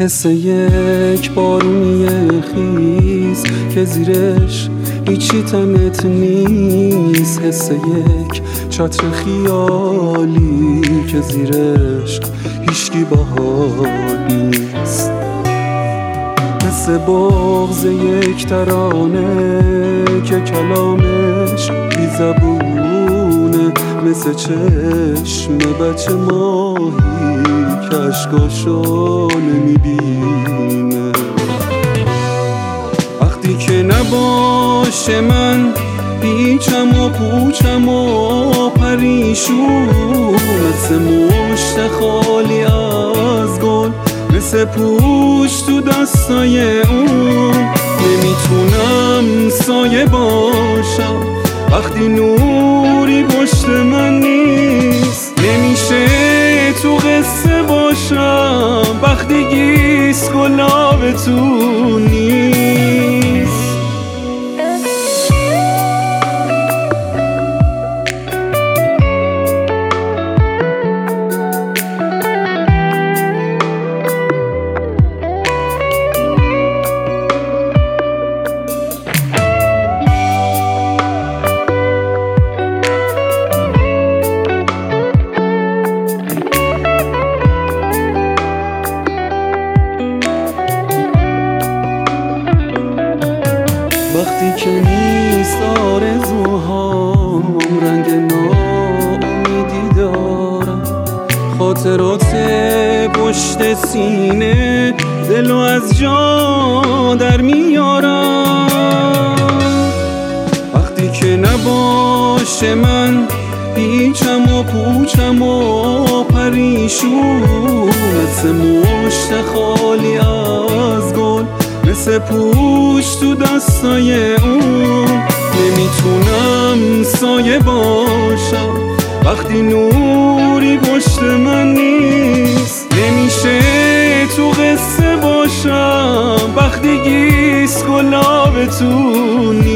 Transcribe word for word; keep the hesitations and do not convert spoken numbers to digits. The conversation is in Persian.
حس یک بارونی خیز که زیرش هیچی تنت نیست، حس یک چتر خیالی که زیرش هیچکی باحال نیست، حس بغض یک ترانه که کلامش بی زبونه، مثل چشم بچه ماهی که اشکاشو نمیبینه. وقتی که نباشه من پیچم و پوچم و پریشون، مثل مشت خالی از گل، مثل پوش تو دستای اون. نمیتونم سایه باشم وقتی نوری پشت من نیست، نمیشه تو قصه باشم وقتی گیس گلاب تو نیست. وقتی که نیست آرزوهام رنگ ناامیدی دارم، خاطرات پشت سینه دلو از جا در میارم. وقتی که نباشه من پیچم و پوچم و پریشون، مثل مشت خالی از گل، مثل پوش تو دستای اون. نمیتونم سایه باشم وقتی نوری پشت من نیست، نمیشه تو قصه باشم وقتی گیس گلاب تو نیست.